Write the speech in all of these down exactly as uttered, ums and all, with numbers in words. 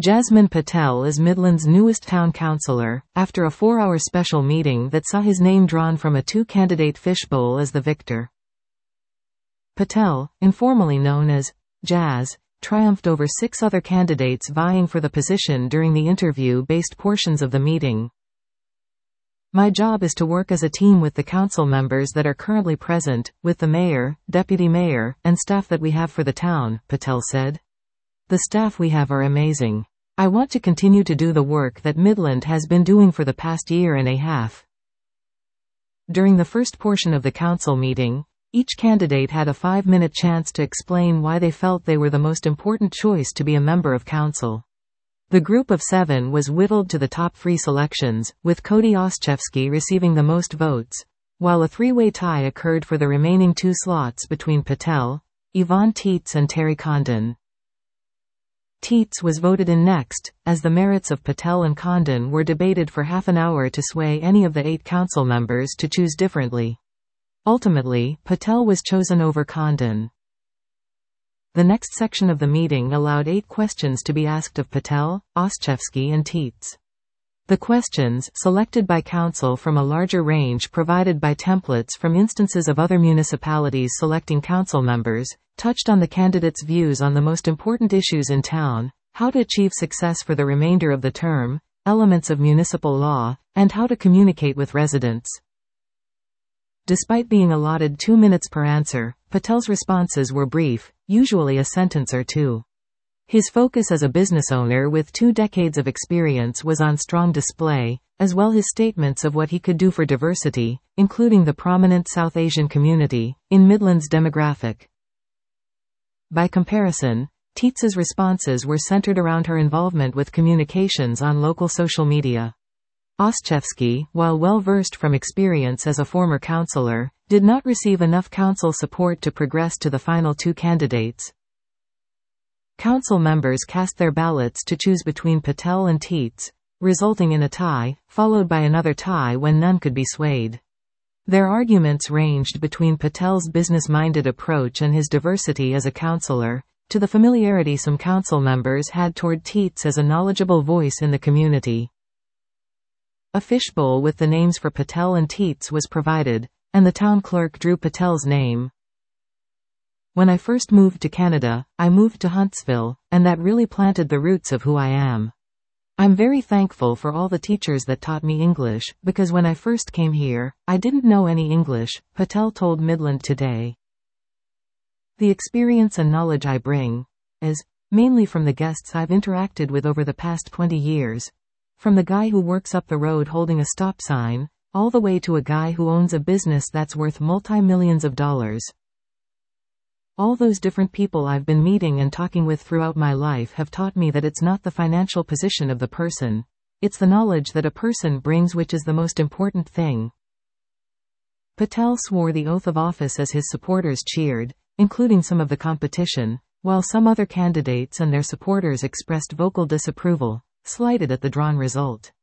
Jasmine Patel is Midland's newest town councillor, after a four-hour special meeting that saw his name drawn from a two-candidate fishbowl as the victor. Patel, informally known as Jazz, triumphed over six other candidates vying for the position during the interview-based portions of the meeting. My job is to work as a team with the council members that are currently present, with the mayor, deputy mayor, and staff that we have for the town, Patel said. The staff we have are amazing. I want to continue to do the work that Midland has been doing for the past year and a half. During the first portion of the council meeting, each candidate had a five-minute chance to explain why they felt they were the most important choice to be a member of council. The group of seven was whittled to the top three selections, with Cody Oszczewski receiving the most votes, while a three-way tie occurred for the remaining two slots between Patel, Yvonne Teets and Terry Condon. Teets was voted in next, as the merits of Patel and Condon were debated for half an hour to sway any of the eight council members to choose differently. Ultimately, Patel was chosen over Condon. The next section of the meeting allowed eight questions to be asked of Patel, Oszczewski and Teets. The questions, selected by council from a larger range provided by templates from instances of other municipalities selecting council members, touched on the candidates' views on the most important issues in town, how to achieve success for the remainder of the term, elements of municipal law, and how to communicate with residents. Despite being allotted two minutes per answer, Patel's responses were brief, usually a sentence or two. His focus as a business owner with two decades of experience was on strong display, as well as his statements of what he could do for diversity, including the prominent South Asian community, in Midland's demographic. By comparison, Teets's responses were centered around her involvement with communications on local social media. Oszczewski, while well-versed from experience as a former councillor, did not receive enough council support to progress to the final two candidates. Council members cast their ballots to choose between Patel and Teets, resulting in a tie, followed by another tie when none could be swayed. Their arguments ranged between Patel's business-minded approach and his diversity as a councillor, to the familiarity some council members had toward Teets as a knowledgeable voice in the community. A fishbowl with the names for Patel and Teets was provided, and the town clerk drew Patel's name. When I first moved to Canada, I moved to Huntsville, and that really planted the roots of who I am. I'm very thankful for all the teachers that taught me English, because when I first came here, I didn't know any English, Patel told Midland Today. The experience and knowledge I bring is mainly from the guests I've interacted with over the past twenty years. From the guy who works up the road holding a stop sign, all the way to a guy who owns a business that's worth multi-millions of dollars. All those different people I've been meeting and talking with throughout my life have taught me that it's not the financial position of the person. It's the knowledge that a person brings which is the most important thing. Patel swore the oath of office as his supporters cheered, including some of the competition, while some other candidates and their supporters expressed vocal disapproval, slighted at the drawn result.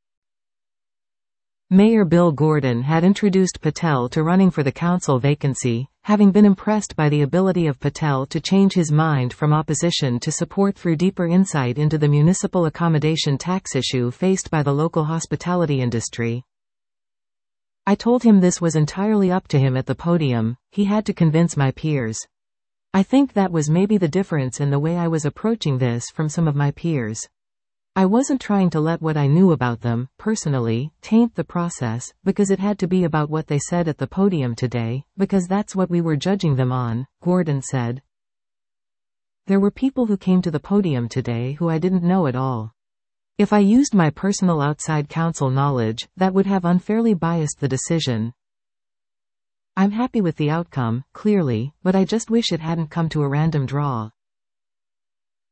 Mayor Bill Gordon had introduced Patel to running for the council vacancy, having been impressed by the ability of Patel to change his mind from opposition to support through deeper insight into the municipal accommodation tax issue faced by the local hospitality industry. I told him this was entirely up to him at the podium, he had to convince my peers. I think that was maybe the difference in the way I was approaching this from some of my peers. I wasn't trying to let what I knew about them, personally, taint the process, because it had to be about what they said at the podium today, because that's what we were judging them on, Gordon said. There were people who came to the podium today who I didn't know at all. If I used my personal outside counsel knowledge, that would have unfairly biased the decision. I'm happy with the outcome, clearly, but I just wish it hadn't come to a random draw.